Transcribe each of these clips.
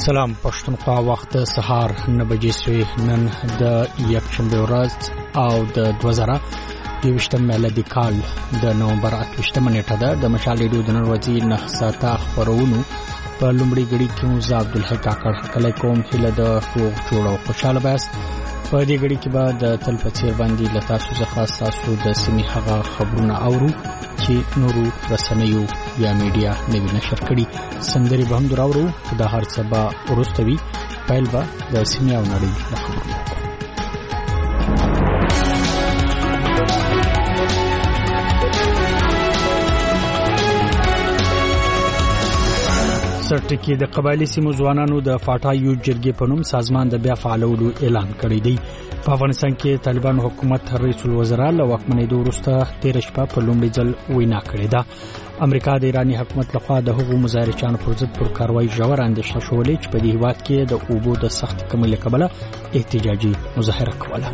سلام پښتونخوا وخت سهار 9 بجې سوی نن د یکشنبه ورځ او د 2023 میلادي کال د نومبر 28 نیټه ده د مشال ریډیو د نن ورځې 9 ساعته خبرونو په لومړي غړي کې مو زاب عبدالحق کاکړ کله کوم هله د روغ جوړ او خوشاله باس په دې غړي کې بعد تل په چیر باندې لتا سوزه خاص تاسو د سیمې هغه خبرونه اورو چې نورو رسنیو یا میډیا نوی نشر کړي سندري به هم دراورو د هر سبا ورستوي پایل به د سیمې او نړۍ خبرونه سرټکی د قبایلی سیمو ځوانانو د فاټا یو جرګې په نوم سازمان د بیا فعالولو اعلان کړی دی په افغانستان کې طالبان حکومت رئیس الوزرا له واکمنۍ وروسته 13 شپه په لومړي ځل وینا کړې ده امریکا د ایرانی حکومت لخوا د هغو مظاهرچیانو پر ضد پر کاروایی ژور اندېښنه شولې چې په دې هیواد کې د اوبو د سخت کمۍ له کبله احتجاجي مظاهره کوله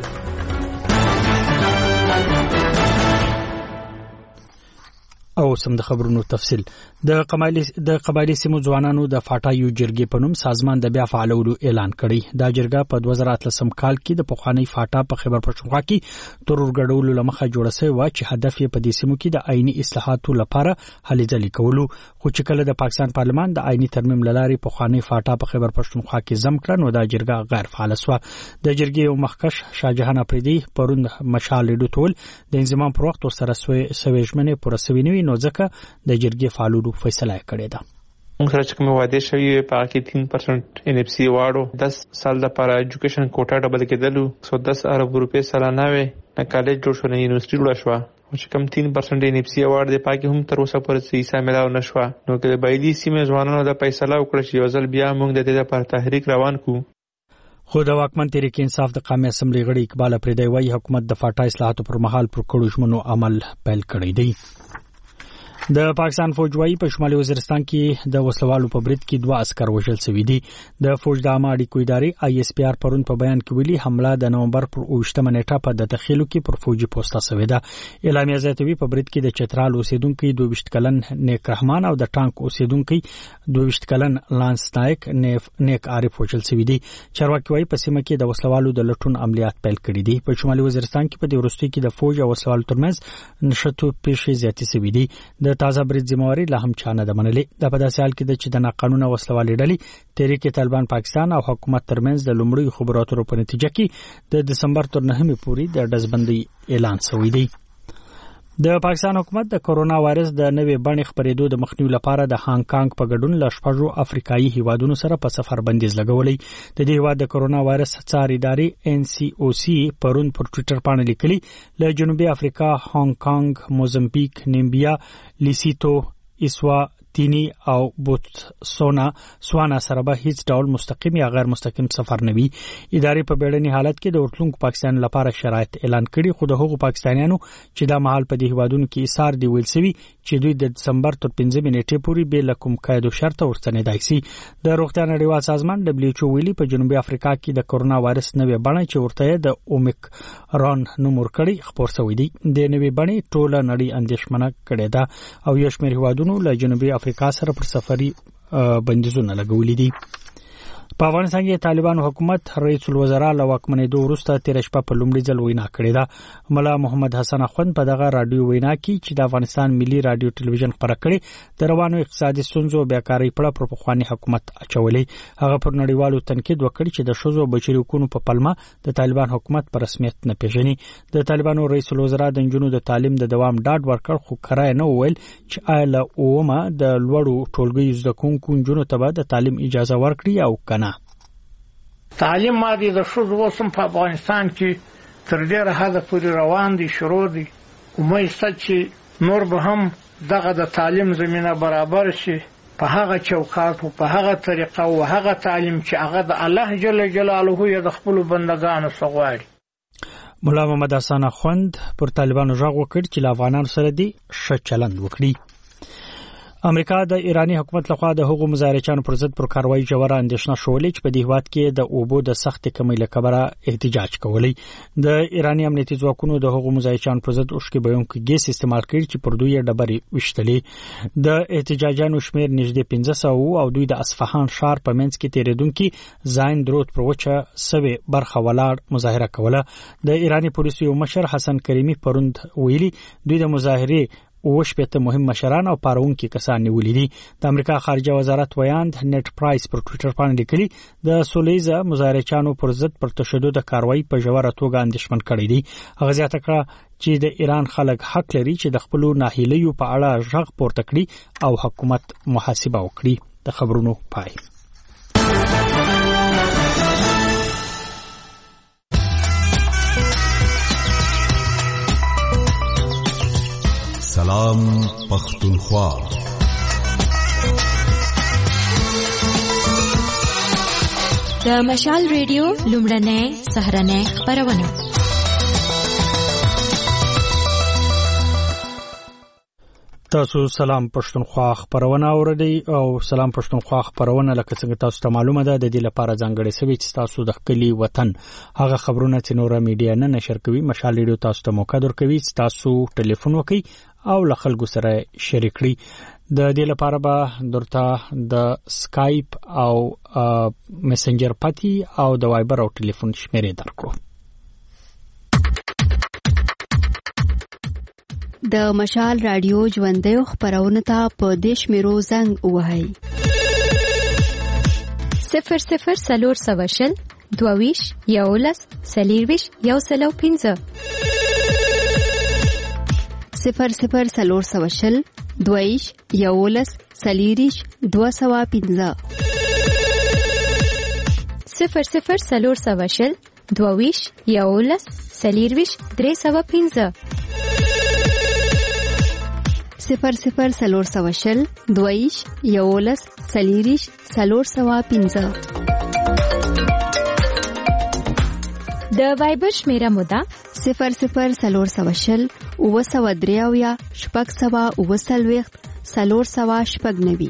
او سم د خبرونو تفصيل د قبایلی سیمو ځوانانو د فاټا یو جرګې په نوم سازمان د بیا فعالولو اعلان کړی دا جرګه په 2013 کال کې د پخوانی فاټا په خیبر پښتونخوا کې ترور ګډولو لمخه جوړه شوی و چې هدف یې په دې سیمو کې د آئینی اصلاحاتو لپاره هلې ځلې کولو خو چې کله د پاکستان پارلمان د آئینی ترمیم لاري پخوانی فاټا په خیبر پښتونخوا کې زم کړ نو دا جرګه غیر فعال شوه د جرګې یو مخکښ شاهجهان افریدي پروند مشال ریډو ټول د انضمام پر وخت سره سويژمنه پرسوینوي نو ځکه د جرګې فعالولو فیصله کړې ده موږ سره چې کوم وعده شوی په کې 3% ان اف سی واړو 10 سال لپاره ایجوکیشن کوټا ډبل کېدلو 110 ارب روپے سالانه وي نه کالج جوړ شو نه یونیورسيټي جوړ شو او چې کوم 3% ان اف سی واړ د پاکي هم تر اوسه پورې هیڅ ملاو نشو نو کې بایدي سیمه ځوانانو د فیصله وکړه چې یو ځل بیا موږ د دې لپاره تحریک روان کو خو د واکمن تحریک انصاف د قومي اسمبلی غړي اقبال پردی وايي حکومت د فاټا اصلاحاتو پر مهال پر کړو ژمنو عمل پیل کړی دی د پاکستان فوج وايي په شمالي وزیرستان کې د وسلوالو په برید کې 2 عسكر وژل شوي دي د فوج د عامه اړیکو ادارې آی اس پی آر پرون په بیان کې ویلي حمله د نومبر پر 28 نیټه په د تخیلو کې پر فوجي پوسټه شوې ده اعلامیه زیاتوي په برید کې د چترال اوسیدونکو 22 کلن نیک رحمان او د ټانک اوسیدونکو 22 کلن لانس نایک نیک عارف وژل شوي دي چارواکي وايي په سیمه کې د وسلوالو د لټون عملیات پیل کړي دي په شمالي وزیرستان کې په دې وروستي کې د فوج او وسلوالو ترمنځ نشټو پیښې زیاتې شوي دي د تازه برید ذمہواری له هم چانه د منلې د په داسې حال کې چې د ناقانونه وسلوالې ډلې تحریک طالبان پاکستان او حکومت ترمنځ د لومړي خبراتو په نتیجه کې د دسمبر تر 9 پورې د ډزبندۍ اعلان شوی دی د پاکستان حکومت د کورونا وایرس د نوې بڼې خپرېدو د مخنیوي لپاره د هانګ کانګ په ګډون له شپږو افریقایي هیوادونو سره په سفر بندیز لګولې د دې هیواد د کورونا وایرس څار ادارې ان سی او سی پرون پر ټوئیټر باندې لیکلي له جنوبي افریقا هانګ کانګ موزمبیک نیمبیا لیسیتو اسوا تینی او بوتسوانا سره به هیڅ ډول مستقیم یا غیر مستقیم سفر نه وي ادارې په بیړني حالت کې د ورتلونکو پاکستان لپاره شرایط اعلان کړي خو د هغو پاکستانیانو چې د محل په دې هیوادونو کې ایثار دی ویل سوي چې دوی د دسمبر تر 15 نیټې پورې به لکم قید شرط ورستنیدای شي د روغتیا نړیوال سازمان دبليو ایچ او ویلي په جنوبي افریقا کې د کورونا وایرس نوې بڼه چې ورته د اومیکرون نوم ورکړي خبر شوی دی د نوې بڼې ټوله نړۍ اندېښمنه کړې ده او یو شمېر هیوادونو له جنوبي افریقا سره پر سفري بندیزونه لګولې دي په افغانستان کې طالبان حکومت رئیس الوزرا له واکمنۍ وروسته 13 شپه په لومړي ځل وینا کړې ده ملا محمد حسن اخوند په دغه رادیو وینا کې چې د افغانستان ملي رادیو ټلویزیون خبره کړې د روانو اقتصادي ستونزو بیاکاری پر پخوانی حکومت اچولې هغه پر نړیوالو تنقید وکړ چې د شوزو بشري حقوقو په پلمه د طالبان حکومت پر رسمیت نه پیژني د طالبانو رئیس الوزرا د جنونو د تعلیم د دوام ډاډ ورکړ خو کرای نه ویل چې آله اومه د لوړو ټولګي زده کوونکو جنونو ته د تعلیم اجازه ورکړي او کنه تعلیم مادي د شوزو وسم په افغانستان کې تر ډیره حد پورې روان دي شروع دي ومې چې نور به هم دغه د تعلیم زمينه برابر شي په هغه چوکاټ او په هغه طریقه او هغه تعلیم چې هغه د الله جل جلاله یې د خپل بندگانو سغواړي مولا محمد حسن اخوند پر طالبانو ژغ وکړ چې افغانانو سره دي ښه چلند وکړي امریکا د ایرانی حکومت لخوا د هغو مظاهرچیانو پر ضد پر کاروایی جوړه اندېښنه شولې چې په دې هیواد کې د اوبو د سخت کمی له کبره احتجاج کولی. د ایرانی امنیتي ځواکونو د هغو مظاهرچیانو پر ضد اوښکې بهونکي ګیس استعمال کړي چې پر دوی ډبرې وشتلې. د احتجاجانو شمیر نږدې 1500 او دوی د اصفهان ښار په منځ کې تیریدونکي زاین درود پر وچه سوي برخه ولاړ مظاهره کوله. د ایرانی پولیسو یو مشر حسن کریمی پروند ویلي دوی د مظاهرې وشپته مهم مشران او پارونکي کسان نیولې دي. د امریکا خارجه وزارت ویاند نت پرایس پر ټوئیټر باندې لیکلي د سولیزه مظاهرچیانو پر ضد پر تشدد کاروایی په ژوره توګه اندېښمن کړي دي. هغه زیاته کړه چې د ایران خلک حق لري چې د خپل ناهیلیو په اړه غږ پورته کړي او حکومت محاسبه وکړي. د خبرونو پای. سلام پختونخوا. د مشال ریډیو لومړنۍ سهارنۍ خبرونه. تاسو سلام پښتونخوا خبرونه اوریدئ او سلام پښتونخوا خبرونه لکه څنګه تاسو ته معلومه ده د دې لپاره ځانګړې سوي چې تاسو د خپل وطن هغه خبرونه چې نور میډیا نه نشر کوي مشال ریډیو تاسو ته موقع درکوي چې تاسو ټلیفون وکړئ او له خلکو سره شریک کړئ. د دې لپاره به درته د سکایپ او میسنجر پتی او د وایبر او ټلیفون شمیرې درکو. د مشال رادیو ژوندۍ خبرونه ته په دیش میرو زنګ وهاي 00 سلور سواشل دوویش یولس سلیرویش یوسلو 15 00 سلور سواشل دویش یولس سلیریش 215 00 سلور سواشل دوویش یولس سلیرویش 315 00 سلور سواشل دویش یولس سلیریش سلور سوا 15 د وایبر شمیره مودا 00 سلور سواشل او سوا دریاویا شپږ سوا او سلويخت سلور سوا شپږ نوي.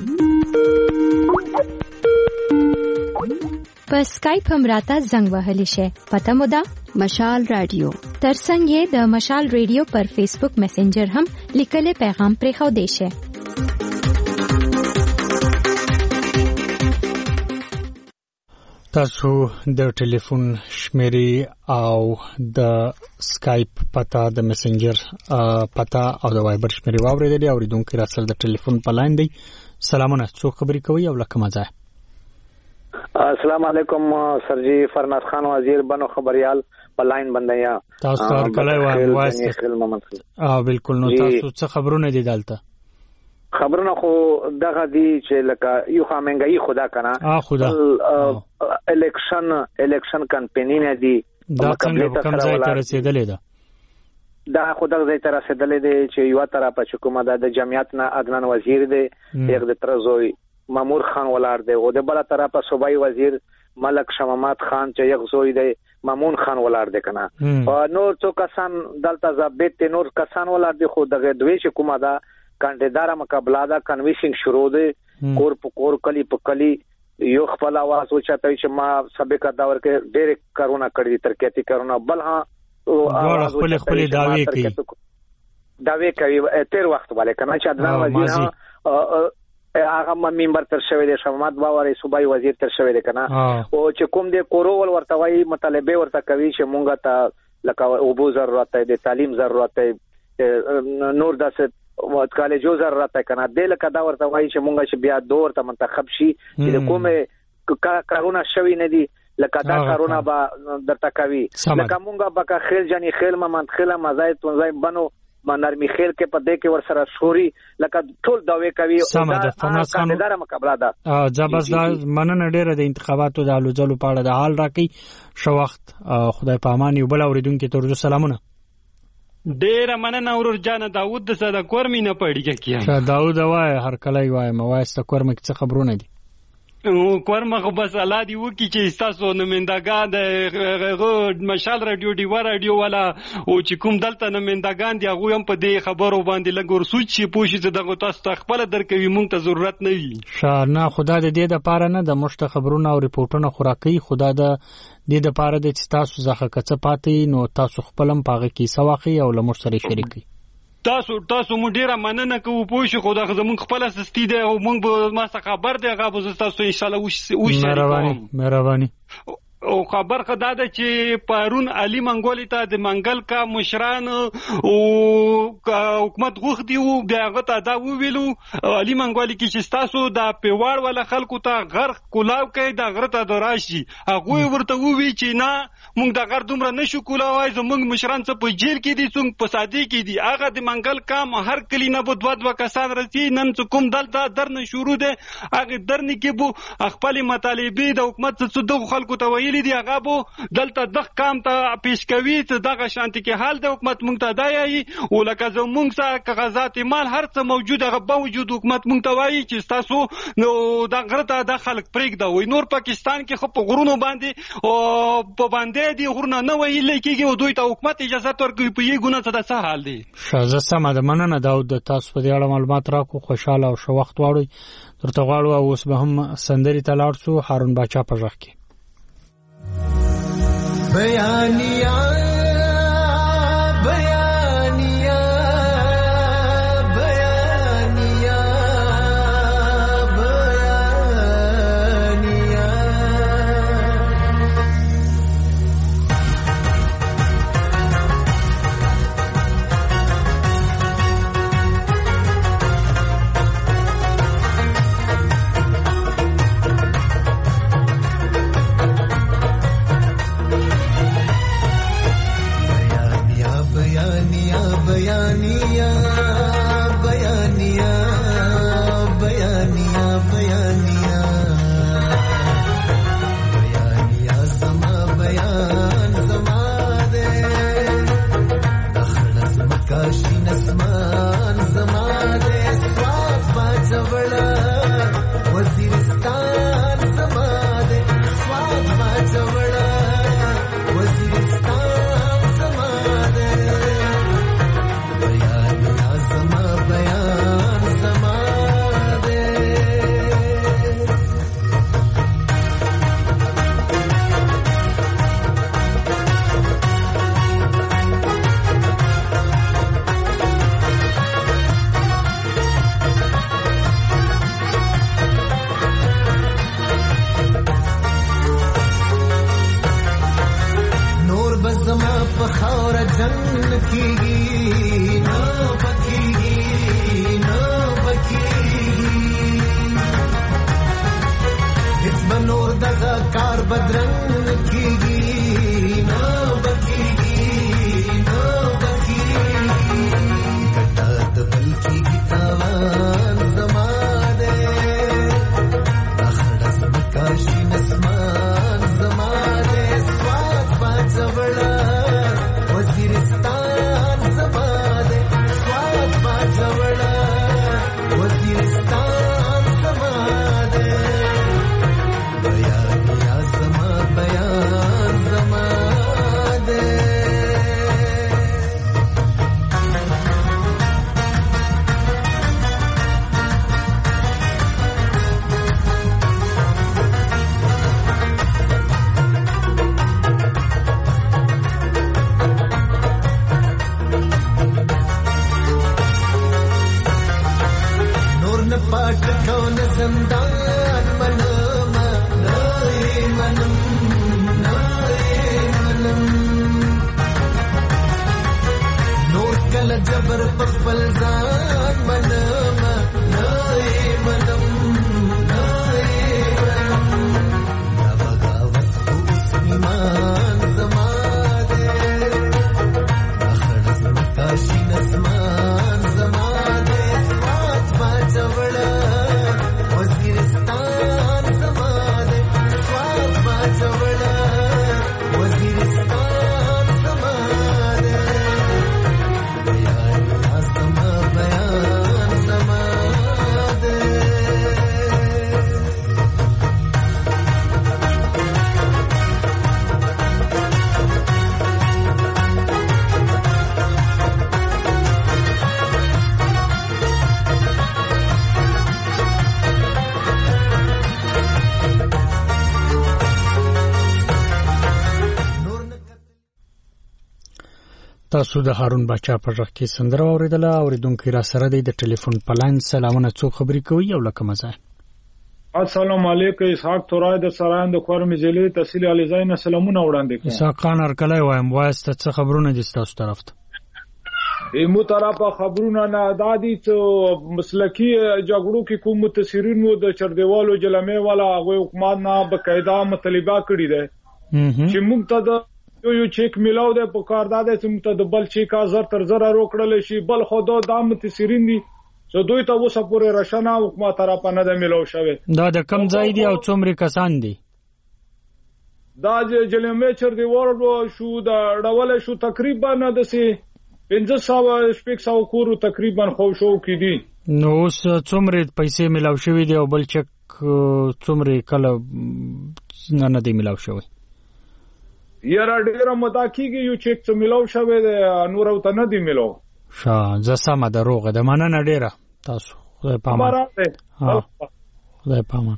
په سکایپ هم راته زنګ وهلی شي. پته مودا مشال رادیو. ترڅنګ یې د مشال ریډیو پر فیسبوک میسنجر هم لیکل پیغام پرې خو دی شي. تاسو د ټلیفون شمیرې او د سکایپ پتا د میسنجر پتا او د وایبر شمیرې واوریدلې او ریدونکو را سره د ټلیفون په لاین دی. سلامونه، څوک خبرې کوي او لکه مزه؟ السلام علیکم سرجی فرناز خان وزیر بنو خبريال په لاین بندیا. تاسو هر کله وایي بالکل. نو تاسو څه خبرونه دي دلته؟ خبرونه خو دغه دي چې لکه یو خامنګي خدا کنه خدا الیکشن کمپاین نه دي دا څنګه کوم ځای ته رسیدلې ده؟ دا خدای ځای ته رسیدلې دي چې یو طرفه حکومت د جمعیت نه عدنان وزیر دی یک د ترزوی مامور خان ولار دی او د بل طرفه صوبای وزیر ملک شمامات خان چې یک زوی دی مامون خان ولار دی کنه. نور څو کسان دلته ضابط نور کسان ولار دی خو دغه دوی چې کومه دا کاندیدار مقابله دا کنوینسینګ شروع دی کور په کور کلی په کلی یو خپل आवाज وچاته چې ما سابقه داور کې ډېر کارونا کړی ترکیتی کارونا بل ها او خپل داوی کوي تیر وخت والے کنه چې عدنان وزیر هغه ممبر تر شوی دی شمامات باورې صوبای وزیر تر شوی دی کنه او چې کوم دی کورول ورته وایي مطالبه ورته کوي چې مونږه ته لکه اوبو ضرورت دی د تعلیم ضرورت دی نور داسې کالجو ضرورت دی کنه د لکه دا ورته وایي چې مونږه چې بیا دور ته منتخب شي چې کومه کارونا شوی نه دی لکه دا کارونا با درته کوي لکه مونږه بکا خیل جنی خیل منتخله مزای تونځای بنو منرمی خیل کې په دې کې ور سره شوري لکه ټول داوی کوي او دا کاندیدار مقابله ده. زبردست مننه ډیره د انتخاباتو د الوزلو په اړه د حال راکې شو وخت خدای په امان یو بل اوریدونکو ته ورته سلامونه. ډیره مننه ورور جان داوود د صدا کورمینه پړیږي کیه داوود وای هر کله وای موایسته کورم کې څه خبرونه دي؟ کورمه بس الله دی وکي چې تاسو نمائندگان د مشال رادیو دیوا رادیو والا او چې کوم دلته نمائندگان دی هغه هم په دې خبرو باندې لګور سوچ چې پوښي چې دغه تاسو خپل درکوي مونږ ته ضرورت نه وي. نه خدا د دې د پاره نه د مشت خبرونه او ریپورتونه خوراکي خدا د دې د پاره د تاسو زخه کڅ پاتې نو تاسو خپلم پاغه کې سواخي او لمر سره شریکي. تاسو مو ډیره مننه کوو پوه شو خو دا زمونږ خپل سستی دی او مونږ به ما څخه خبر دی هغه به تاسو ان شاء الله مهرباني او خبر خدا ده چې پرون علي منګولي ته د منګل کا مشران او حکومت غوښتي او دغه ته دا ویلو علي منګولي کې چې تاسو د پیوړ ولا خلکو ته غرق کولاو کوي د غره ته دراشي هغه ورته وی چې نه مونږ د غر دومره نشو کولاوای زمونږ مشران څه په جیل کې دي څنګه په سادي کې دي هغه د منګل کام هر کلی نه بو دوه کسان رسي نن کوم دلته درنه شروع ده هغه درنه کې بو خپل مطالبه د حکومت څخه د خلکو ته ویلي دي هغه بو دلته د کام ته پیش کوي ته دغه شانتي کې حال د حکومت مونږ ته دایي او لکه زمونږ سره کاغذات مال هر څه موجود هغه باوجود حکومت مونږ ته وایي چې تاسو نو د غره ته د خلک پرېږده وي نور پاکستان کې خو په غرونو باندې او په باندې دی غرونه نه ویل کېږي او دوی ته حکومت اجازه ورکوي په یی ګونه څه د څه حال دی. شازه سم د مننه داود تاسو په دې اړه معلومات راکو خوشاله او شو وخت واړی ترته غواړو او اوس به هم سندري تلاړ شو هارون باچا په ځخ کې بیانیا بیان تاسو د هارون بچا پر رخ کې سندره اوریدله. اوریدونکو را سره د ټلیفون پلاین سلامونه څو خبرې کوي او لکه مزه. السلام علیکم. اسحاق تورای د سرایند د کورم ضلع تحصیل علي زین سلامونه وړاندې کوم. اسحاق خان ارکلای وایم واسطه څه خبرونه دي تاسو طرف ته؟ ایمو طرفه خبرونه نه دادي چې مسلکی جګړو کې کوم متاثرینو د چردیوالو جلمه والا هغه حکومت نه بقاعده مطالبه کړی ده چې موږ ته یو چیک میلاو ده په کار داده چې موږ ته د بل چیک ازر تر زره روکړل شي بل خو دا متاثرین دي چې دوی ته وسه پورې راشنه حکومت طرفه نه ده میلاو شوی. دا د کم ځای دی او څومره کسان دي؟ دا جلمه چردیوال شو دا ډول شو تقریبا نه دسي 500 کورو تقریبا خو شو کې دي. نو اوس څومره پیسې ملاو شوی دی او بل چک څومره کله نه دی ملاو شوی؟ یاره ډیره مدا کیږي یو چک څه ملاو شوی دی نور او ته نه دی ملاو. زه سمه دروغه د مننه ډیره تاسو خدای پامان. خدای پامان.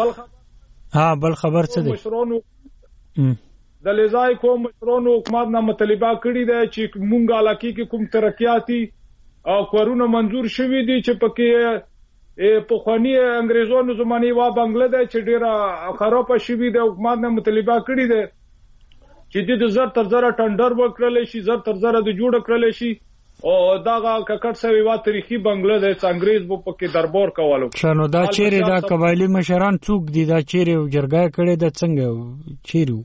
بل خبر څه دی؟ د لزای کوم مشرونو حکومت نه مطالبه کړی دی چې مونږه علاقې کې کوم ترقیاتي او کارونه منظور شوي دي چې پکې په خواني انګريزانو زماني وا بنگله دی چې ډیره خرابه شوي دی. حکومت نه مطالبه کړی دی چې د زر تر زره ټندر وکړل شي زر تر زره د جوړ کړل شي او داغه ککړ سوي وا تاریخي بنگله دی چې انګريز په پکې دربار کولو. شنو دا چیرې دا قبایلی مشران څوک دي دا چیرې جرګه کړي د څنګه چیرې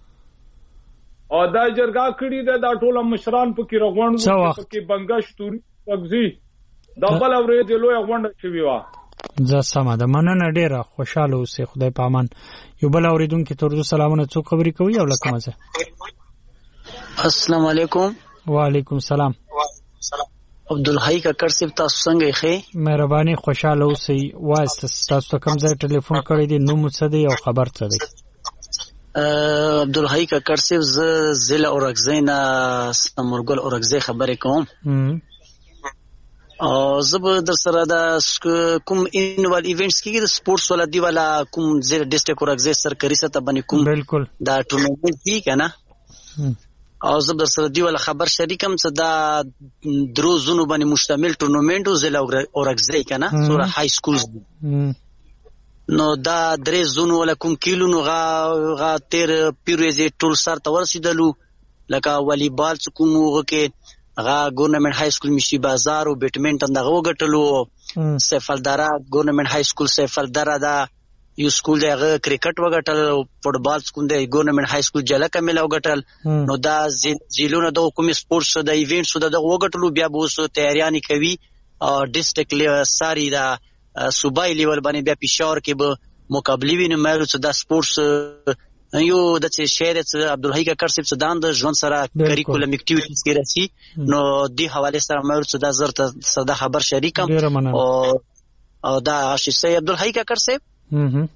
او دا جرګه کړی ده دا ټول مشران پکې روغوند پکې بنگش توري وګزي دا بل اورې د لوی غونډه شوی وا. زه سمه ده مننه ډیره خوشاله اوسئ خدای پامان. یو بل اوریدونکو ته سلامونه څو خبرې کوي او لکه مزه. السلام علیکم. وعلیکم السلام. عبدالحی ککر صاحب تاسو څنګه ښه؟ مهرباني خوشاله اوسئ. واسطه تاسو کوم ځای ټلیفون کړی دی نو څه دی او خبر څه دی؟ عبدالحی ککر صاحب ز ضلع اورګزی نه سمرګل اورګزی خبرې کوم او زب در سره د کوم انوال ایونټس کې د سپورتس ولا دی ولا کوم ضلع ډیسټریکټ اورګزی سرکاري سطح باندې کوم بالکل دا ټورنمنت دی کنه او زب در سره دی ولا خبر شریکم چې دا درو زونو باندې مشتمل ټورنمنت او ضلع اورګزی کنه سوره های سکولز نو دا درې زونو ولا کوم کیلو نو غا تیر پیروزي ټول سر ته ورسیدلو لکه والیبال کوم وګه غا ګورنمنت های سکول مشي بازار او بیډمنټن دغه وګټلو سیفلدارا ګورنمنت های سکول سیفلدارا دا یو سکول دغه کرکټ وګټل فوټبال سکول د ګورنمنت های سکول جلکه مل وګټل نو دا زیلونه د کوم سپورتس د ایونټس د وګټلو بیا به اوس تیاریانی کوي ډیسټریکټ لیول ساری دا صوبای لیول باندې بیا پېښور کې به مقابله ویني مېرو چې دا سپورتس یو د څه شهر چې عبدالحی ککر صاحب سودان د ژوند سره کریکولم اکټیویټیز کې راشي نو دی حواله سره مېرو چې دا زرته صدا خبر شریکم او دا شي عبدالحی ککر صاحب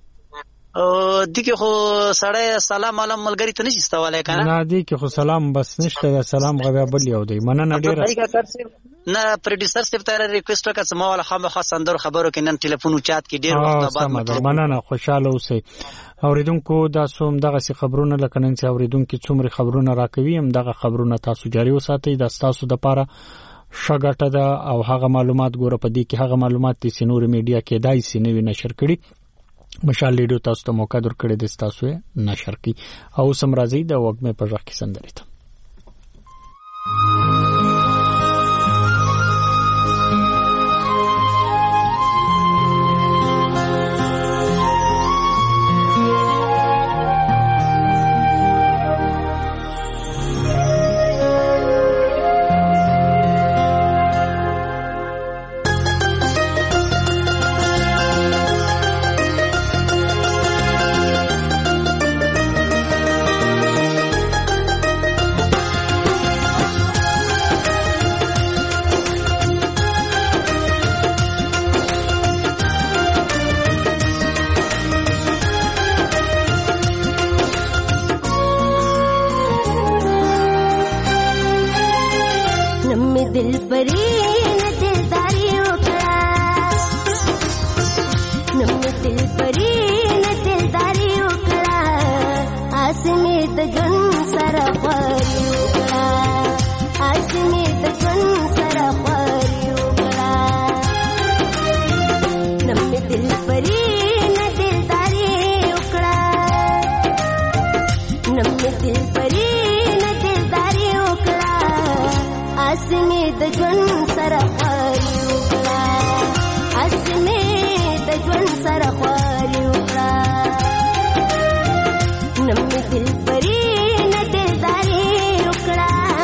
دغه خو سړی سلام علم ملګری ته نشي ستواله کنه نه دغه خو سلام بس نشته سلام غویا بل یو دی مننه ډیره نه پروډوسر صاحب ته ریکوست وکړ چې ما ولا خامخا سندر خبرو کې نن ټلیفون او چات کې ډیر وخت بعد مننه خوشاله اوسئ. اوریدونکو دا څوم دغه سي خبرونه لکه نن چې اوریدونکو څومره خبرونه راکوي هم دغه خبرونه تاسو جاري وساتئ د تاسو د پاره شګټه ده او هغه معلومات ګوره په دې کې هغه معلومات د سينور میډیا کې دای سي نوی نشر کړي مشال لیډو تاسو ته موقع درکړې د تاسو نشر کی او سم راځي د وګمه په ځخ کې سندري ته आसमी त जन सर परियोगा اسمه د ژوند سره خواري وکړه اسمه د ژوند سره خواري وکړه نمې دل پرې نه دلداري وکړه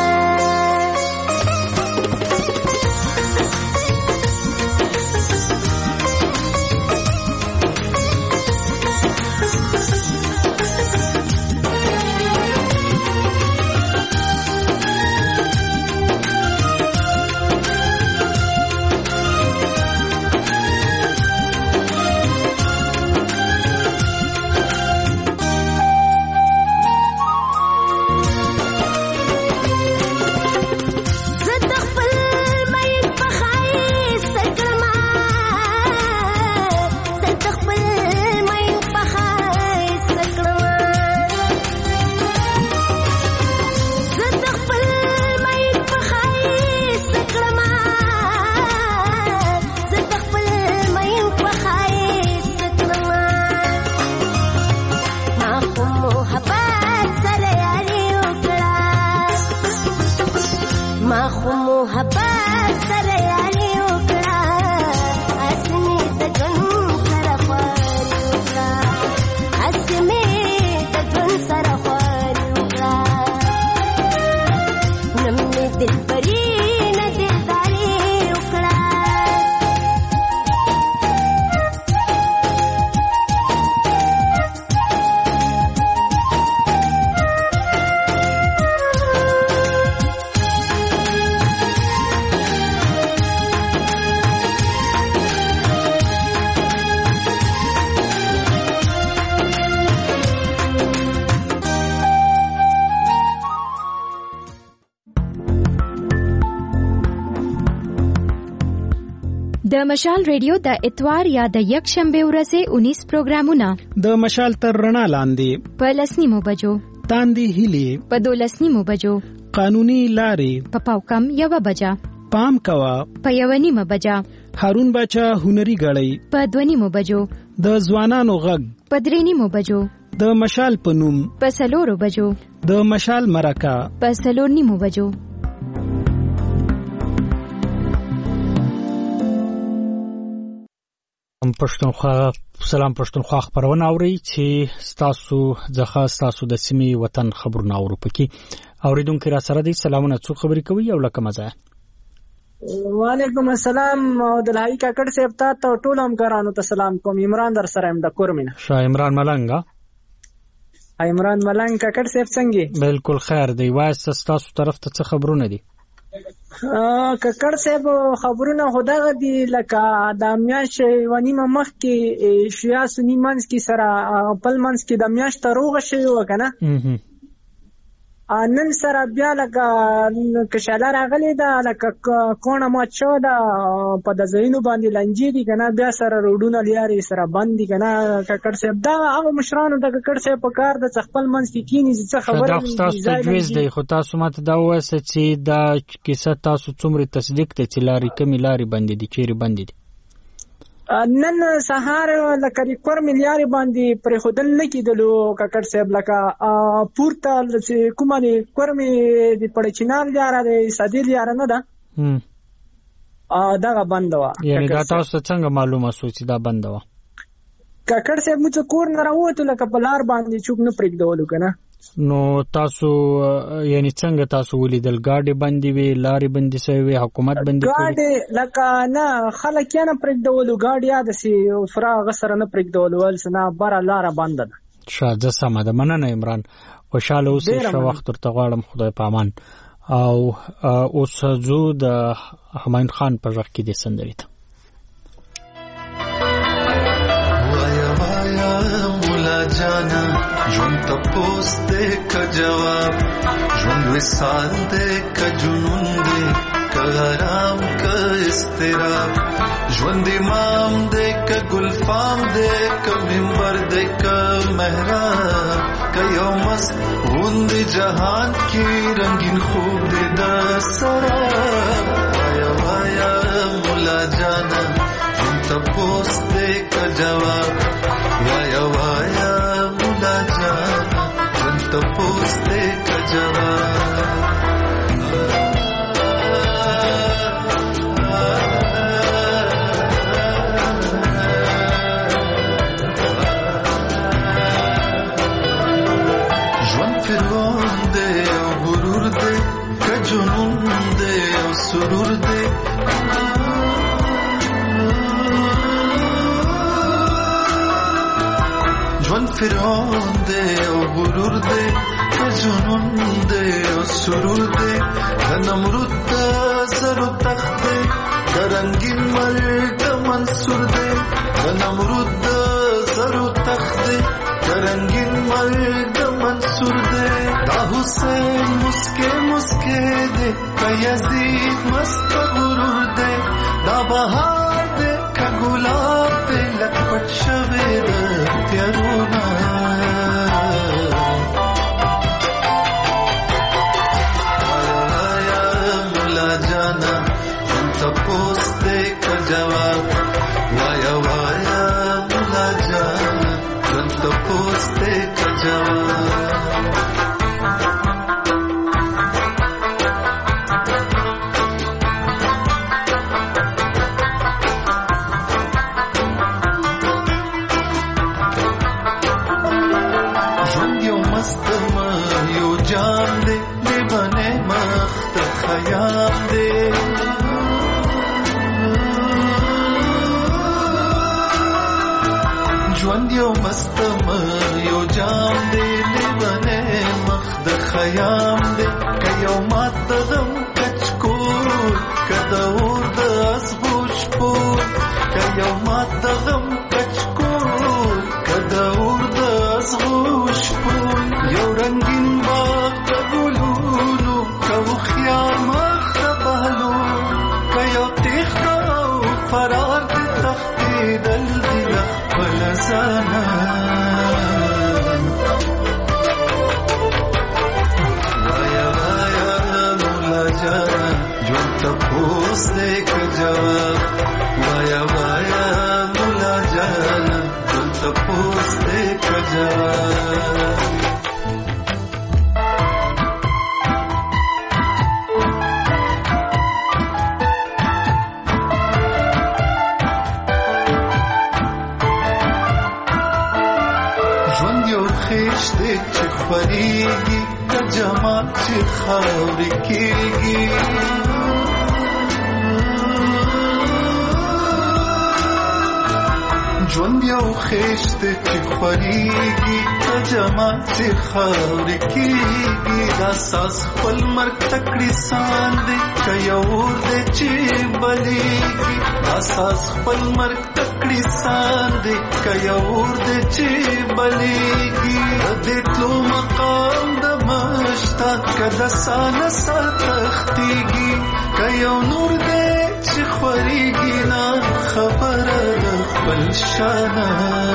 د مشال ریډیو د اتوار یا د یک شنبه ورځې 19 پروګرامونه د مشال تر رڼا لاندې په 10 بجو تاندې هلي په 12 بجو قانوني لارې په پاوکم 1 بجا پام کوا په 1 بجا هارون بچا هنري غړی په 2 بجو د ځوانانو غږ په 3 بجو د مشال پنوم په 4 بجو د مشال مرکه په 4 بجو سلام پښتونخوا خبرونه اوري چې تاسو ځخه تاسو د سیمې وطن خبرونه اورو پکې اوریدونکو را سره دي سلامونه څو خبرې کوي او لکه مزه وعلیکم السلام د لای کاکړ صاحب ته ټول همکارانو ته سلام کوم عمران در سره هم د کورمنه شاه عمران ملنګا عمران ملنګ کاکړ صاحب څنګه بالکل خیر دی واسه تاسو طرف ته څه خبرونه دي کاکړ صاحب خبرونه خدای دی لکه د میاش ونیمه مخ کې شیا سنی منس کې سره خپل منس کې د میاش ته روغ شي وکنه نن سره بیا لکه کښاله راغلی دا لکه کونه ما چا دا په د زینو باندې لنجې دي کنه بیا سره روډونه لیاري سره باندې کنه کاکړ صاحب دا هغه مشرانو د کاکړ صاحب په کار د خپل منځ کې کینی څه خبره دا تاسو تجویز دی خو تاسو ماته دا وایسته چې دا کیسه تاسو څومره تصدیق ته چې لاري کمی لاري باندې دي چیرې باندې دي نن سهار لکه ریکور ملیاري باندې پر خودل نه کیدلو کاکړ صاحب لکه پورته چې کومه دی کورمي د پړچینال یاره د سادیل یاره نه ده دا بند و یعنی دا تاسو څنګه معلومه سو چې دا بند و کاکړ صاحب موږ کور نه راوته لکه په لار باندې چوک نه پرېږدولو کنه نو تاسو یعنی څنګه تاسو ولیدل ګاډي باندې وی لاري باندې سوي حکومت باندې ګاډي لکه نه خلک یې نه پرېږدولو ګاډي یاد سي فراغ سره نه پرېږدولو ولسنه بار لار بند ده شاده سم ده مننه عمران خوشاله اوسې شو وخت ورته غواړم خدای په امان او اوس زو د همایون خان په ځخ کې د سندري ته جانا ژوند تپوس دې کا جواب ژوند وسال دې کا جنون دې کا آرام کا استراب ژوند امام دې کا گلفام دې کا منبر دې کا محراب کا یوم مست وند جهان کی رنگین خوب دې د سرا وایا وایا مولا جانا ژوند تپوس دې کا جواب وایا وایا مولا جانا ژوند تپوس دې کا جواب او سرور دے ژوند فرعون دے او غرور دے جنون دے او سرور دے نمرود دا زر و تخت دے رنگین مرد منصور دے نمرود دا زر و تخت دے رنگین مرد منصور دے دا حسین مسکے مسکے دے کا یزید مست غرور دے دا بہار دے کا گلاب دے لکپٹ شوے دے تیرونا آیا مولا جانا ہم تپوس دے کا جواب وایا وایا مولا جانا ہم تپوس دے کا جواب ژوند یو مستم یو جام دی لبنه مخ د خیام دی که یو مات د غم کچکول که د اور د ازغوش پول که یو مات د غم کچکول که د اور د ازغوش پول یو رنگین باغ د ګلونو که هوښیار مخ د بهلول که یو تیښته او فرار د تښتېدل دي له خپله ځانه وایا وایا مولا جانه ژوند تپوس دی که جواب وایا وایا مولا جانه ژوند تپوس دی که جواب چې خوريږي که جماعت چې خاورې کېږي ژوند یو خېشت چې خوريږي که جماعت چې خاورې کېږي دا ساس خپل مرګ تکړې سان دی که یو اور دی چې بلیږي دا ساس خپل مرګ تکړې سان دی که یو اور دی چې بلیږي د تلو مقام د مشتا که د سانه سا تختیږي که یو نور دی چې خوريږي نه خبره د خپل شانه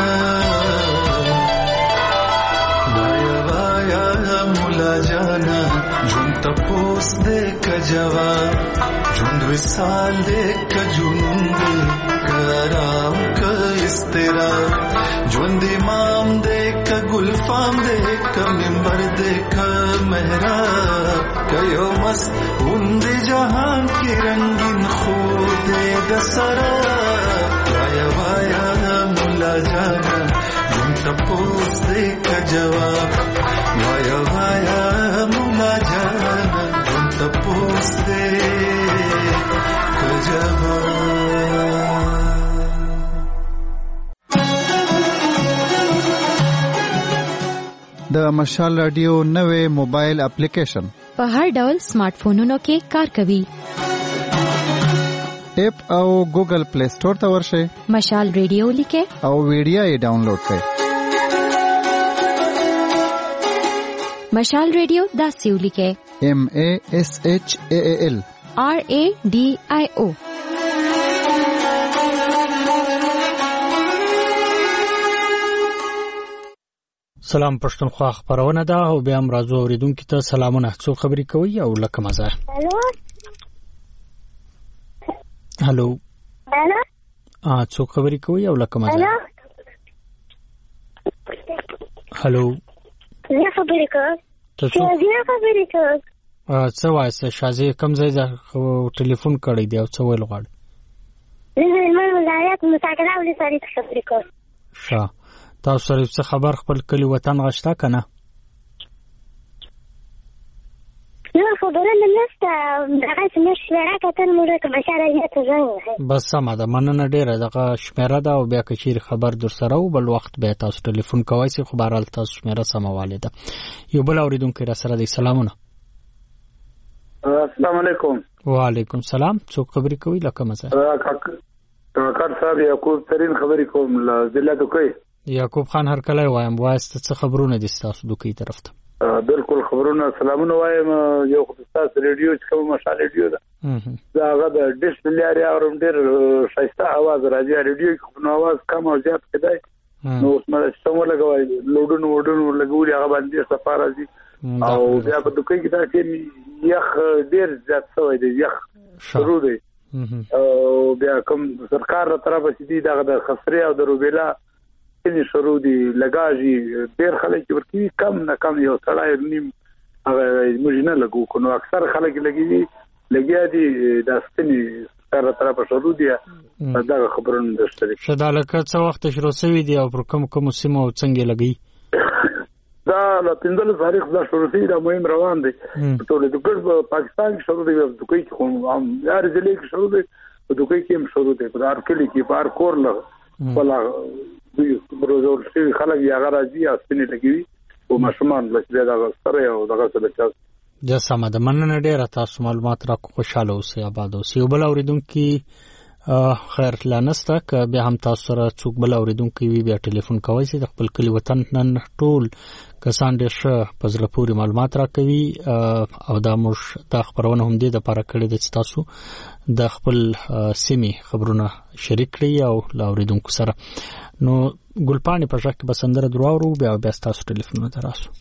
وایا وایا مولا جانا ژوند تپوس دی که جواب ژوند وصال دی که جنون دی که آرام که اضطراب ژوند امام دی که گلفام دی که منبر دی که محراب که یو مست غوند جهان کی رنگین خور دی د سراب وایا وایا مولا جانا ژوند تپوس دی که جواب وایا وایا مولا جانا ژوند تپوس دی که جواب د مشال رادیو نوې موبایل اپلیکیشن په هر ډول سمارټ فونونو کې کار کوي. اپ او ګوګل پلی سٹور ته ورشئ. مشال رادیو لیکه او ویډیو یې ډاونلوډ کړئ. مشال رادیو داسې ولیکه MASHAAL RADIO. سلام پښتونخوا خبرونه ده او بیا هم راځو اوریدونکو ته سلامونه. څو خبرې کوي او لکه مزه. هالو څو خبرې کوي او لکه مزه. هالو زه خبرې کوم. څه وایې شازي کوم ځای ټلیفون کړی دی او څه ویل غواړي؟ زه د ولایت مساکره ولسوالۍ څخه خبرې کوم. ښه تاسو سره څه خبر خپل کلی وطن غشتا کنه؟ نو خبرونه نشته دغه سمه شمیره کتن موږ که مشاله یې ته زنګ بس سمه ده مننه ډیره دغه شمیره ده او بیا که چیرې خبر در سره او بل وخت بیا تاسو ټلیفون کوئ چې خو بهرحال تاسو شمیره سموالی ده یو بل اورېدونکی را سره دی سلامونه السلام علیکم وعلیکم السلام څوک خبرې کوي له کومه ځای کاکړ صاحب یعقوب ترین خبرې کوم له ضلع دوکۍ یعقوب خان هرکلی وایم وایسته څه خبرونه دي ستاسو دوکۍ طرف ته بالکل خبرونه سلامونه وایم یو خو ستاسو ریډیو چې کومه مشال ریډیو ده دا هغه د ډیش لري اورم ډېر ښایسته اواز راځي ریډیو کې نو اواز کم او زیات کېدای نو اوس مله څومره لګوي لوډونو لګولي هغه باندې سفر راځي او بیا په دوکۍ کې دا چې یخ ډېر زیات شوی دی یخ شروع دی او بیا کوم سرکار تر طرفه سي دغه د خسرې او د روبېلا چې شروع دي لګاجي ډېر خلک ورکی کم نه کم یو سړی نیم هغه موږ نه لګو کو نو اکثر خلک لګیا دي د ستنی سره طرفه شروع دي دا خبرونه درشته شدالکه څو وخت شروع شوی دی او پر کوم سیمه څنګه لګي دا له 15 تاریخ دا شروع شي دا مهم روان دي ټول د ګډ پاکستان کې شروع دي د دوی کې هم یار ځلې کې شروع دي د دوی کې هم شروع دي په هر کلی کې په هر کور له ولا دوی بروزور شي خلک یې هغه راځي اسنه لګوي او ماشومان لکه دا سره او دغه څه بچا د سم د مننه ډیره تاسو معلومات را خوشاله اوسئ آباد اوسئ بل اوریدونکو خیر لانسته ک بیا هم تاسو سره څوک بل اوریدونکو وی بیا ټلیفون کوي چې د خپل کلی وطن نن ټول کسان ډېر ښه په زړه پورې معلومات راکوي او دا موږ د خبرونه هم دې د لپاره کړی د تاسو د خپل سیمې خبرونه شریک کړئ او له اوریدونکو سره نو ګلپانې په ځکه بسندره دراورو بیا تاسو ټلیفون دراسو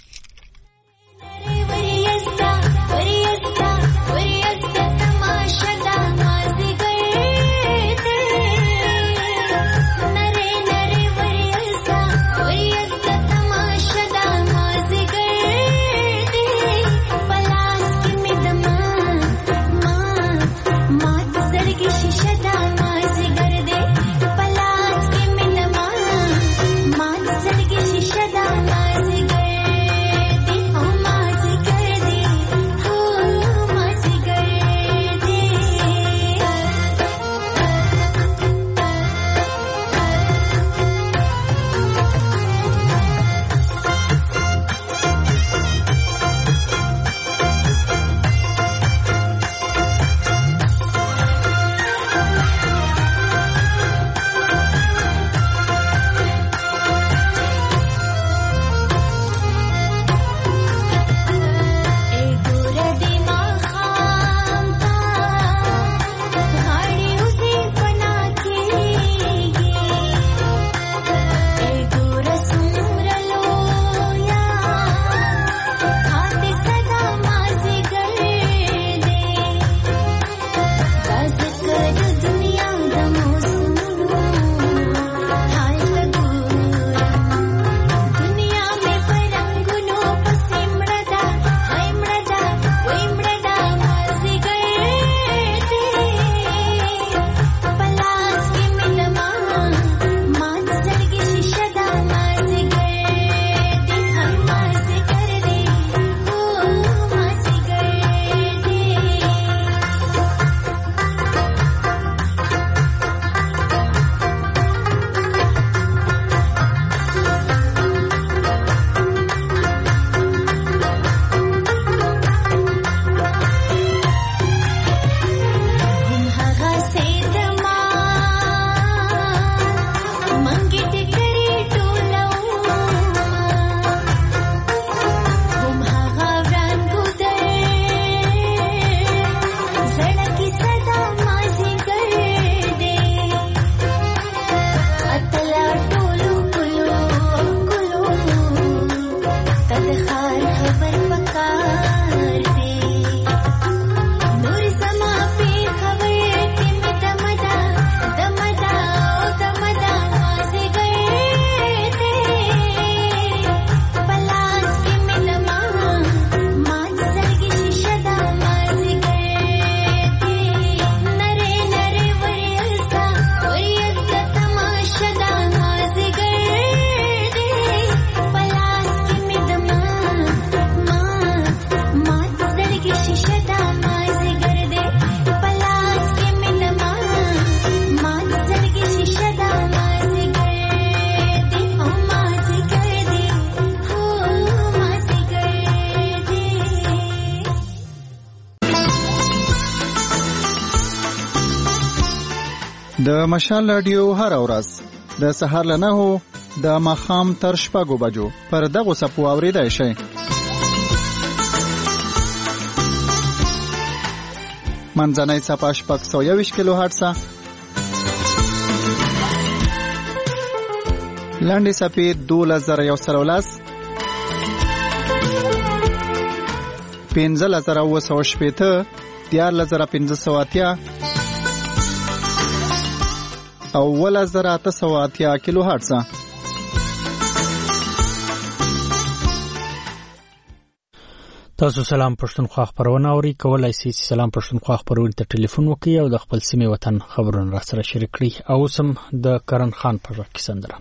د مشال رادیو هر ورځ د سهار له 9 د ماښام تر 6 بجو پر دغه سپو اوریدای شئ. منځنۍ صفحه 621 کیلو هرتز، لاندې صفحه 2113 15980 14580 او 1880 کیلو هرتز. تاسو سلام پښتونخوا خبرونه اوري. کولای شئ سلام پښتونخوا خبرونه ته ټلیفون وکړئ او د خپل سیمې وطن خبرونه را سره شریک کړئ. او سم د کرن خان په ژبه کې سندره.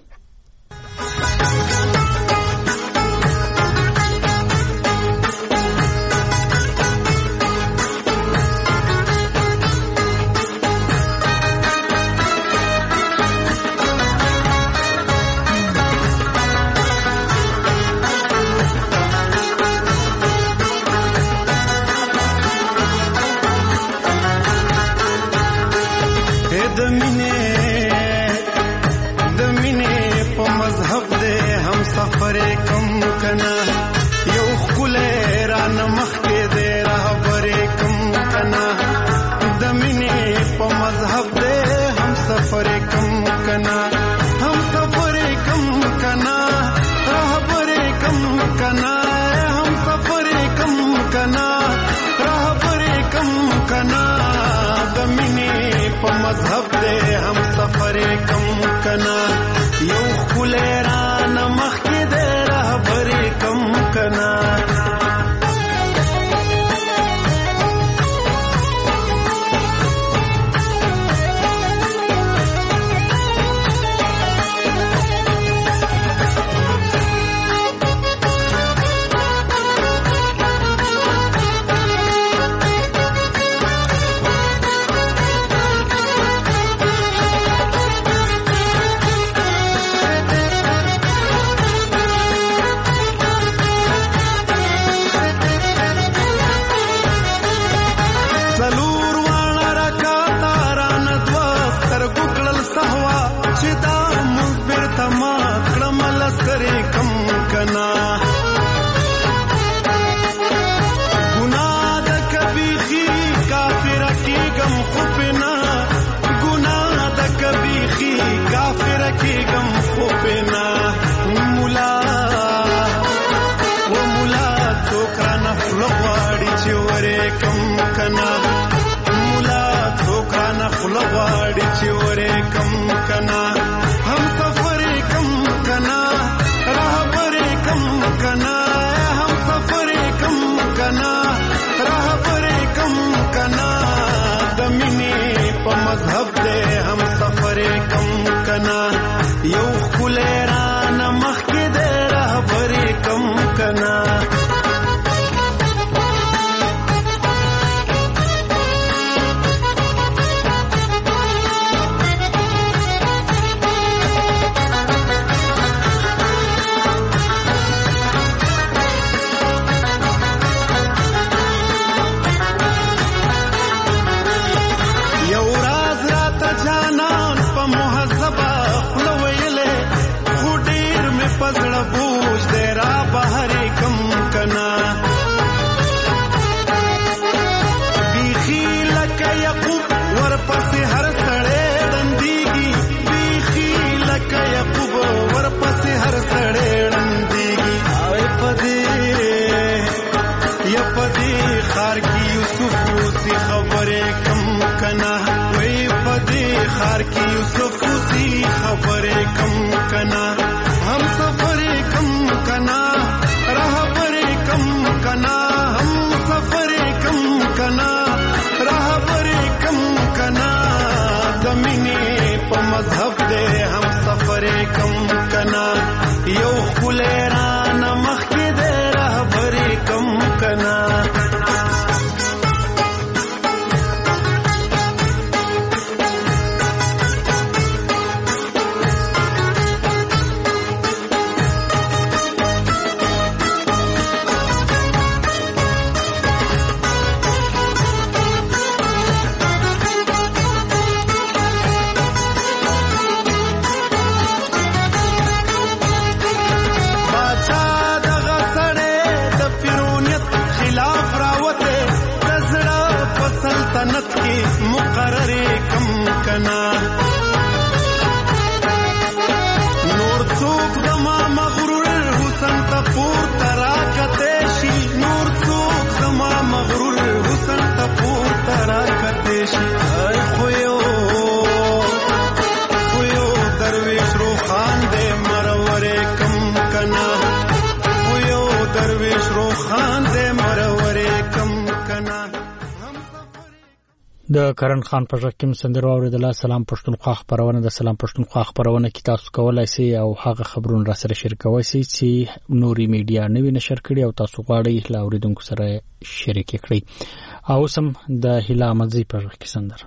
کنا نور څوک زما مغرور حسن ته پورته راکته شي نور څوک زما مغرور حسن ته پورته راکته شي خو یو درویش روخان دې مرورې کم کنا خو یو درویش روخان دې مرورې کم کنا. د کرن خان په ژغ کې سندره اوریدله. سلام پښتونخوا خبرونه د سلام پښتونخوا خبرونه کې تاسو کولای شئ او هغه خبرونه را سره شریکوئ چې نوري میډیا نوی نشر کړي او تاسو غواړئ له اوریدونکو سره شریک کړئ. او سم د هیله مزي په ژغ کې سندره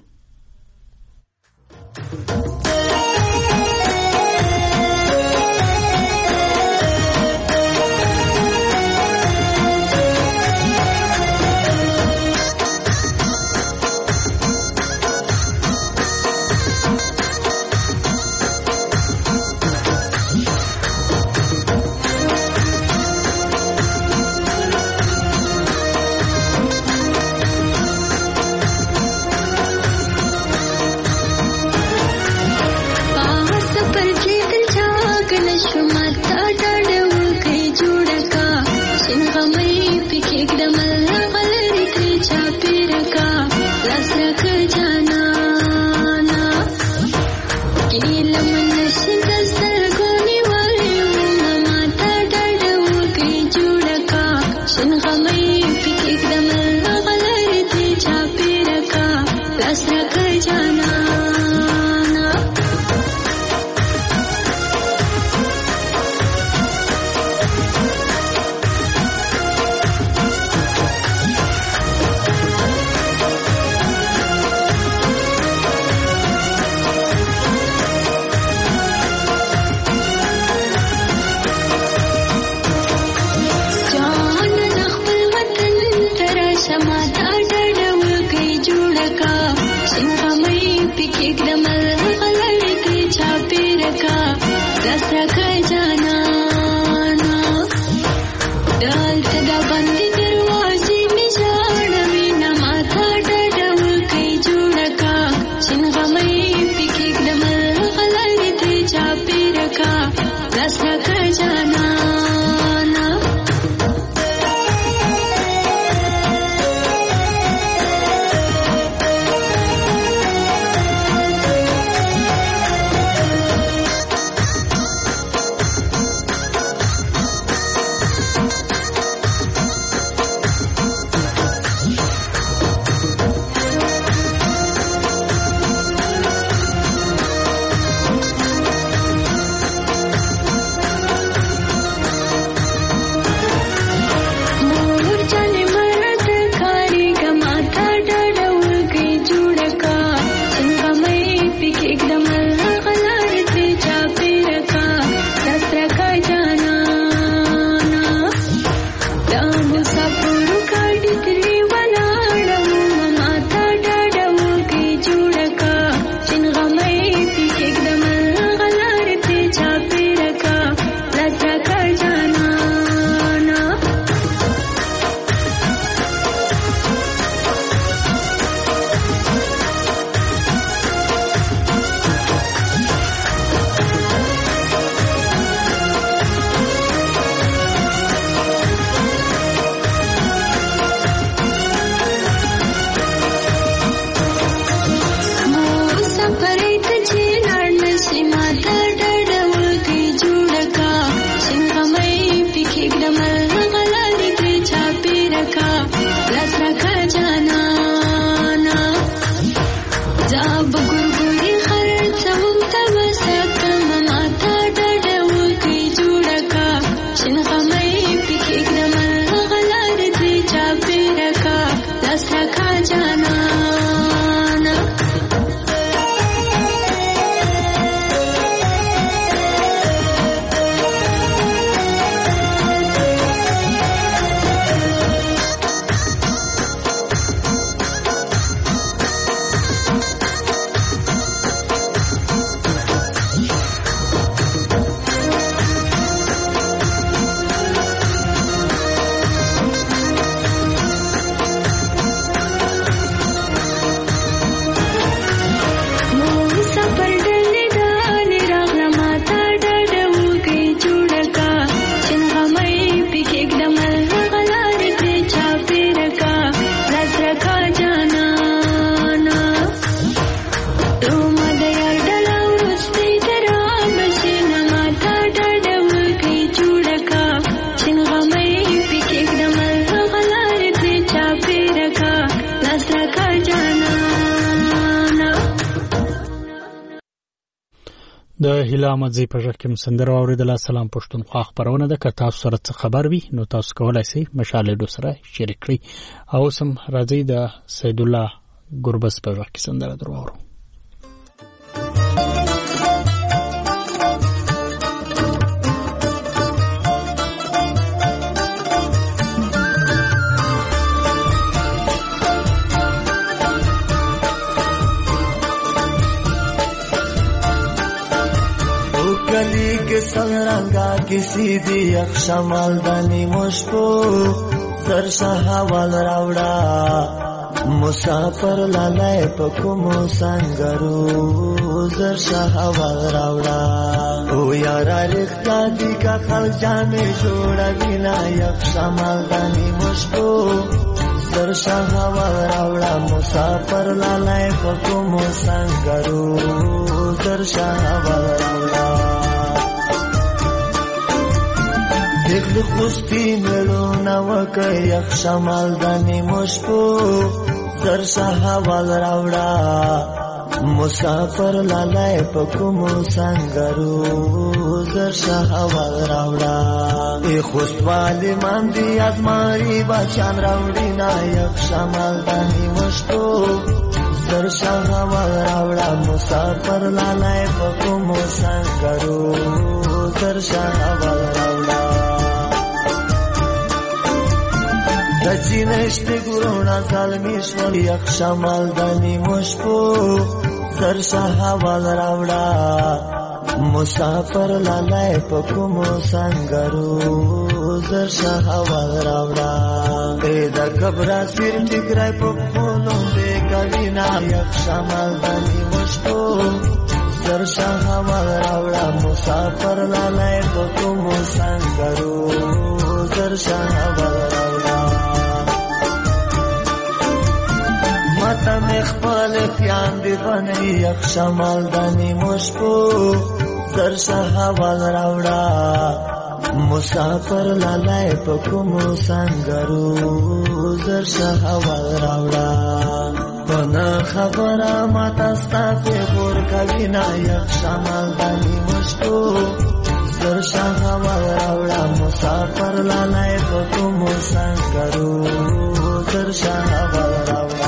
د هیله احمدزی په ژغ کې سندره اوریدله. سلام پښتونخوا خبرونه ده. که تاسو سره څه خبر وي نو تاسو کولای شئ مشال ډو سره شریک کړئ. او سم راځي د سید الله ګربز په ژغ کې سندره درو. गली के संरंगा किसी दी अक्षमाल दानी मुश्को सरशाहा वाल रावड़ा मुसाफर लालाय पकुमो संगरू सरशाहा वाल रावड़ा ओ यारा रिख्ता दी का खलजा में जोड़ा बिना अक्षमाल दानी मुश्को सरशाहा वाल रावड़ा मुसाफर लालाय पकुमो संगरू सरशाहा वाल रावड़ा دیکھ خوشتی ملو نوک یک شمال دانی مشکو سرشاہ وال راوڑا مسافر لالای پکمو سنگرو سرشاہ وال راوڑا ای خوشت والی ماندی از ماری بچان راوڑی نا یک شمال دانی مشکو سرشاہ وال راوڑا مسافر لالای پکمو سنگرو سرشاہ وال راوڑا دچی نشتی گرونا سالمیشور یک شمال دانی مشکو سرشاہ وال راوڑا مسافر لالای پکمو سنگرو سرشاہ وال راوڑا ایدا کبرا سیر ٹکرائی پکولون دے کبینا یک شمال دانی مشکو سرشاہ وال راوڑا مسافر لالای پکمو سنگرو سرشاہ وال راوڑا ماتا مخفال خیان دی بنی یک شمال دانی مشکو سرشاہ وال راوڑا مسافر لالای پکمو سنگرو سرشاہ وال راوڑا پنا خبرا ماتا ستا پی غور کبینا یک شمال دانی مشکو سرشاہ وال راوڑا مسافر لالای پکمو سنگرو سرشاہ وال راوڑا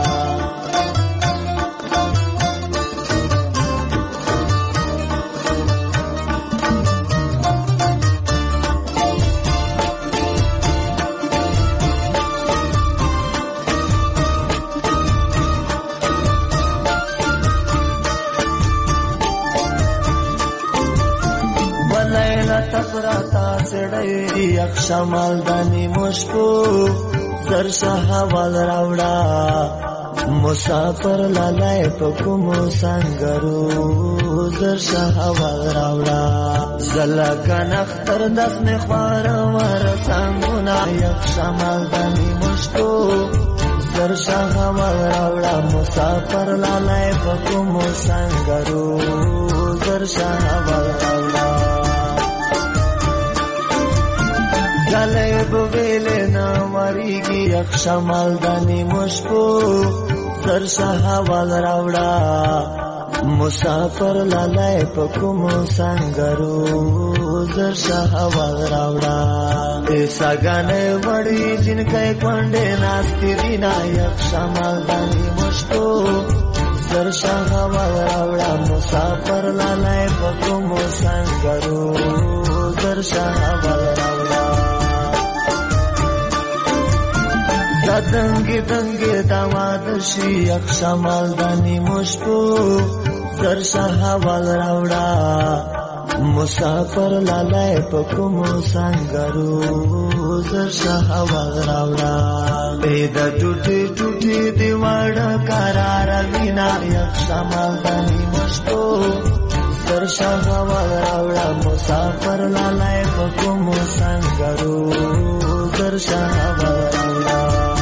تپراتا سڑی یک شمال دانی مشکو سرشاہ وال راوڑا مسافر لالای پکمو سنگرو سرشاہ وال راوڑا زلا کن اختر دس میں خوار ور سنگونا یک شمال دانی مشکو سرشاہ وال راوڑا مسافر لالای پکمو سنگرو سرشاہ وال راوڑا گلے بویلے نا مریگی یک شمال دانی مشکو سرشاہ وال راوڑا مسافر لالای پکمو سنگرو سرشاہ وال راوڑا ایسا گانے وڑی جن کے کنڈے ناستی دینا یک شمال دانی مشکو سرشاہ وال راوڑا مسافر لالای پکمو سنگرو سرشاہ وال راوڑا دنگی دنگی داماد شی یک شمال دانی مشکو سرشاہ وال راوڑا مسافر لالای پکمو سنگرو سرشاہ وال راوڑا ایدا ٹوٹی ٹوٹی دیواڑا کرارا وینا یک شمال دانی مشکو سرشاہ وال راوڑا مسافر لالای پکمو سنگرو سرشاہ وال راوڑا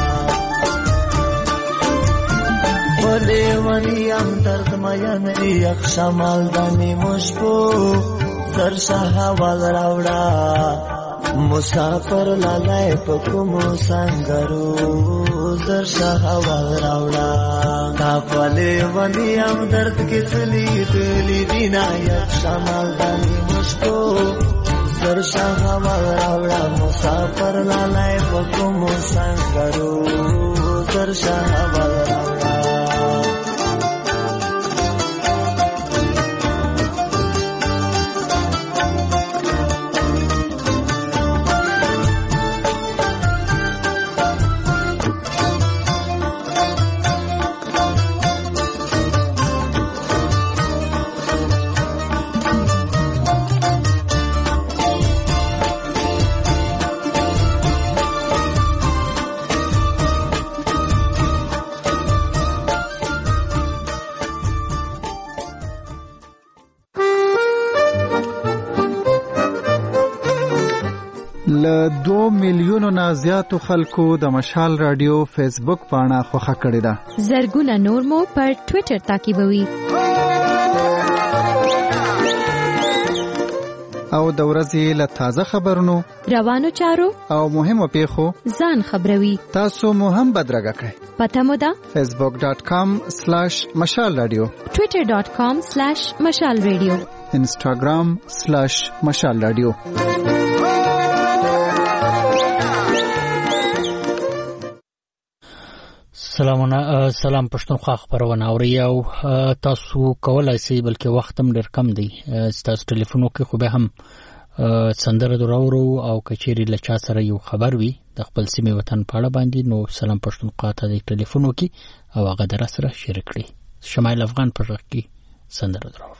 بولے ونی ام درد مین یک شمال دانی مشکو سرشاہ وال راوڑا مسافر لالای پکمو سنگرو زر شهوال راوړه تا خپلې ونی هم درد کې څلی دلی دینا یک شمال دانی مشکو زر شهوال راوړه مسافر لالای پکوم سنگرو زر شهوال راوړه له 2 میلیونو نه زیاتو خلکو د مشال رادیو فیسبوک پاڼه خوښه کړې ده. زرګونه نور مو پر ټوئیټر تعقیبوي. او د ورځې له تازه خبرونو، روانو چارو او مهمو پیښو ځان خبروي. تاسو مو هم بدرګه کړئ. پته مو ده facebook.com/mashalradio، twitter.com/mashalradio، instagram/mashalradio. سلام پښتونخوا خبرونه اوري او تاسو کولای شئ بلکې وخت هم ډېر کم دی تاسو ټلیفون کې خو به هم سندره درورو او کچېری له چا سره یو خبر وي د خپل سیمه وطن په اړه باندې نو سلام پښتونخوا ته د ټلیفون کې او هغه در سره شریک کړئ. شمال افغان پر کې سندره درورو.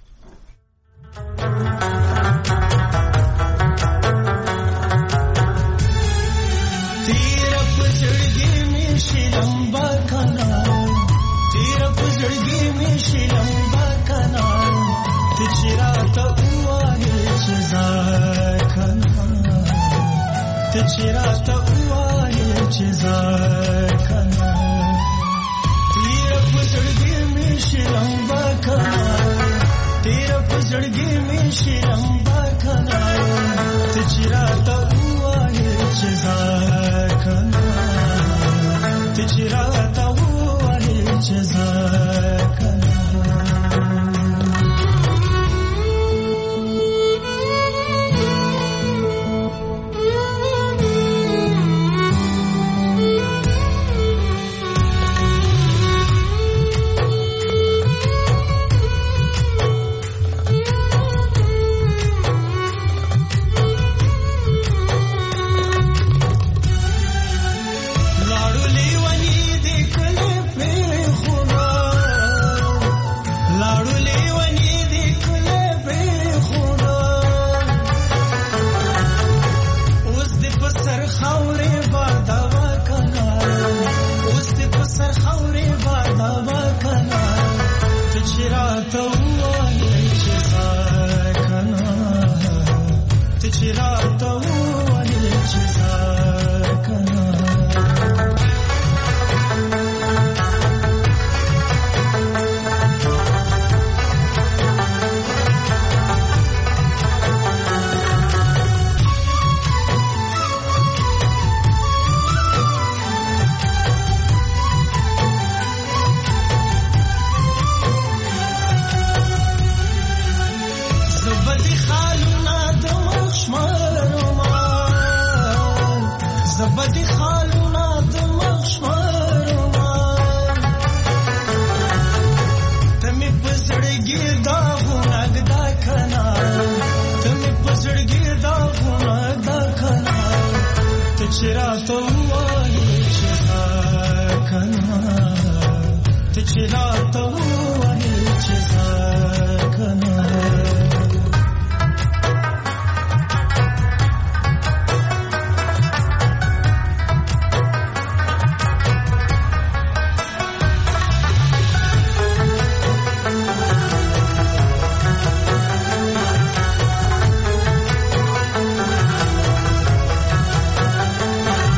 लंबा कनाल तेरा पुजड़गी में शी लंबा कनाल तिचरा तो हुआ है चजार कनाल तिचरा तो हुआ है चजार कनाल तेरा पुजड़गी में शी लंबा कनाल तेरा पुजड़गी में शी लंबा कनाल तिचरा तो हुआ है चजार कनाल تجرات هو الجزاء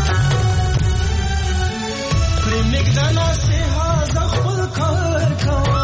Migdala se haza khud kar kawa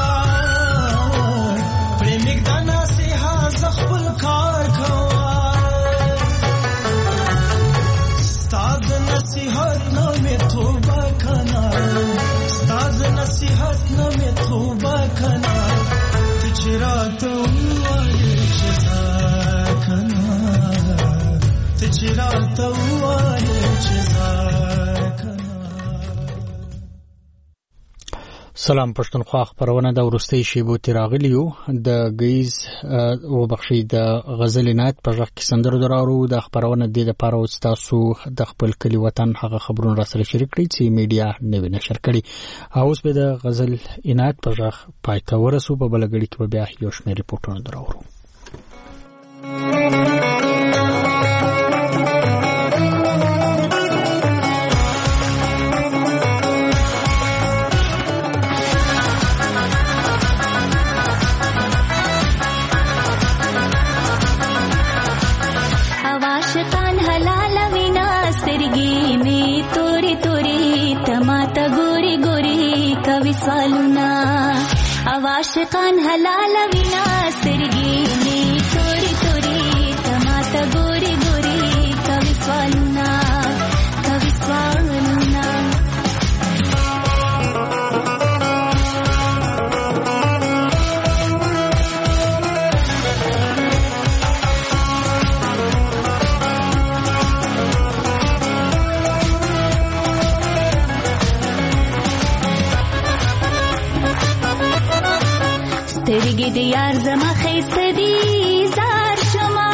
سلام پښتونخوا خبرونه د ورستي شیبو تیراغلیو د غیز او بخشي د غزل نات په ځخ کې سندرو درارو د خبرونه د لپاره او تاسو د خپل کلی وطن هغه خبرونه را سره شریک کړئ چې میډیا نوی نشر کړي اوس به د غزل انات په ځخ پایته ورسو په بلګړي کې بیا یو شمېر ریپورتونه درارو سوالنا عاشقان حلال وینا سترګې می توري توري تماته ګوري ګوري کوي سوالنا کوي سوالنا سترګې د یار زما خیسته دي زار شما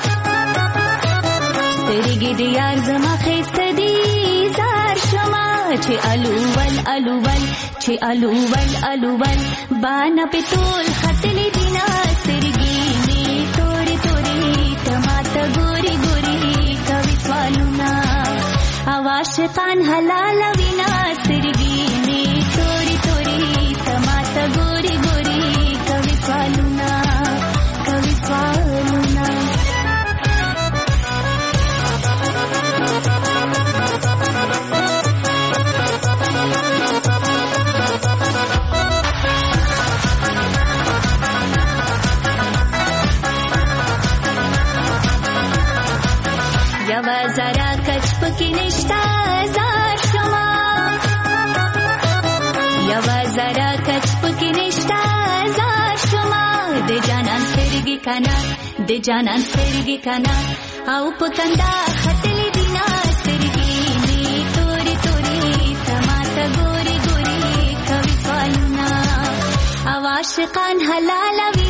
سترګې د یار زما خیسته دي زار شما چې الوول الوول چې الوول الوول باندې پتول خطلې دینا سترګې می توري توري تماته ګوري ګوري کوي سوالونه عاشقان حلال وینا سترګې می توري توري تماته ګوري ګوري سوالنا کوي سوالنا یوا زرا کچ پکې نشتا زار شما یوا زرا کچ پکې نشتا د جانان سترګې کنا د جانان سترګې کنا او پکندا خطلې دینا سترګې می توري توري تماته ګوري ګوري کوي سوالنا عاشقان حلال